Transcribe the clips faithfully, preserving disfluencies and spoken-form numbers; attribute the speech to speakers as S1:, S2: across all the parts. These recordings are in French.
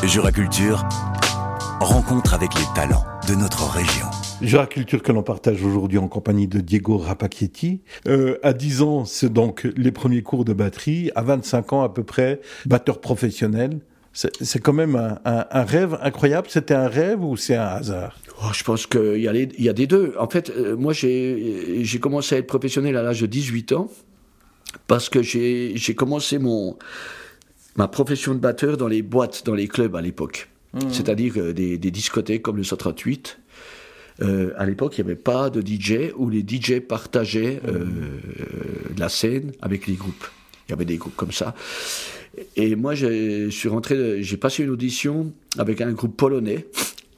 S1: Jura Culture, rencontre avec les talents de notre région.
S2: Jura Culture que l'on partage aujourd'hui en compagnie de Diego Rapacchietti. Euh, à dix ans, c'est donc les premiers cours de batterie. À vingt-cinq ans à peu près, batteur professionnel. C'est, c'est quand même un, un, un rêve incroyable. C'était un rêve ou c'est un hasard ?
S3: Oh, je pense qu'il y a, les, il y a des deux. En fait, euh, moi, j'ai, j'ai commencé à être professionnel à l'âge de dix-huit ans parce que j'ai, j'ai commencé mon, ma profession de batteur dans les boîtes, dans les clubs à l'époque. Mmh. C'est-à-dire euh, des, des discothèques comme le cent trente-huit. Euh, à l'époque, il n'y avait pas de D J où les D J partageaient euh, mmh. la scène avec les groupes. Il y avait des groupes comme ça. Et moi, je suis rentré, j'ai passé une audition avec un groupe polonais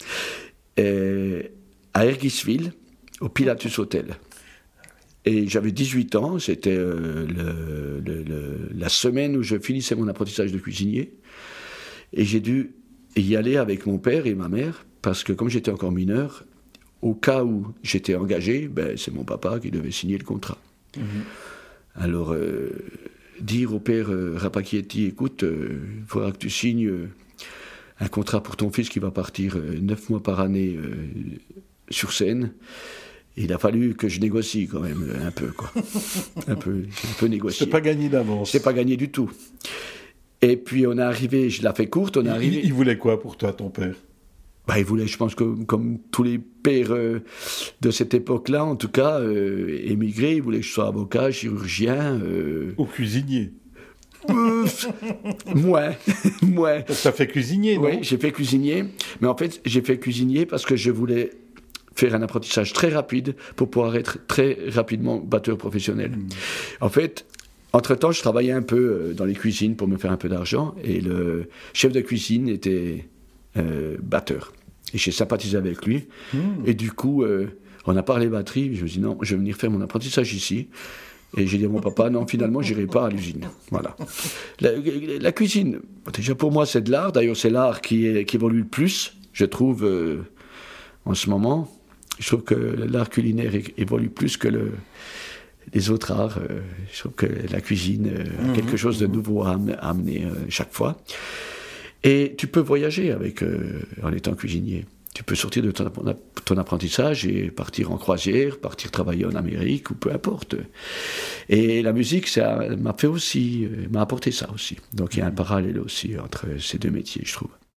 S3: et, à Ergisville, au Pilatus Hotel. Et j'avais dix-huit ans, c'était euh, le, le, le, la semaine où je finissais mon apprentissage de cuisinier. Et j'ai dû y aller avec mon père et ma mère, parce que comme j'étais encore mineur, au cas où j'étais engagé, ben, c'est mon papa qui devait signer le contrat. Mmh. Alors, euh, dire au père euh, Rapacchietti, écoute, il euh, faudra que tu signes euh, un contrat pour ton fils qui va partir euh, neuf mois par année euh, sur scène. Il a fallu que je négocie quand même un peu, quoi. un peu, un peu négocier.
S2: C'est pas gagné d'avance.
S3: C'est pas gagné du tout. Et puis on est arrivé, je la fais courte, on est arrivé.
S2: Il, il voulait quoi pour toi, ton père ?
S3: Bah, il voulait, je pense que comme tous les pères euh, de cette époque-là, en tout cas, euh, émigrés, il voulait que je sois avocat, chirurgien. Euh...
S2: Ou cuisinier.
S3: Euh, ouais, ouais.
S2: Ça fait cuisinier, non ?
S3: Oui, j'ai fait cuisinier. Mais en fait, j'ai fait cuisinier parce que je voulais faire un apprentissage très rapide pour pouvoir être très rapidement batteur professionnel. Mmh. En fait, entre-temps, je travaillais un peu dans les cuisines pour me faire un peu d'argent. Et le chef de cuisine était euh, batteur. Et j'ai sympathisé avec lui. Mmh. Et du coup, euh, on a parlé batterie. Je me suis dit, non, je vais venir faire mon apprentissage ici. Et j'ai dit à mon papa, non, finalement, je n'irai pas à l'usine. Voilà. La, la cuisine, déjà pour moi, c'est de l'art. D'ailleurs, c'est l'art qui, est, qui évolue le plus, je trouve, euh, en ce moment. Je trouve que l'art culinaire évolue plus que le, les autres arts. Euh, je trouve que la cuisine a mmh, quelque chose de nouveau à amener euh, chaque fois. Et tu peux voyager avec, euh, en étant cuisinier. Tu peux sortir de ton, ton apprentissage et partir en croisière, partir travailler en Amérique ou peu importe. Et la musique, ça m'a fait aussi, m'a apporté ça aussi. Donc il y a un parallèle aussi entre ces deux métiers, je trouve.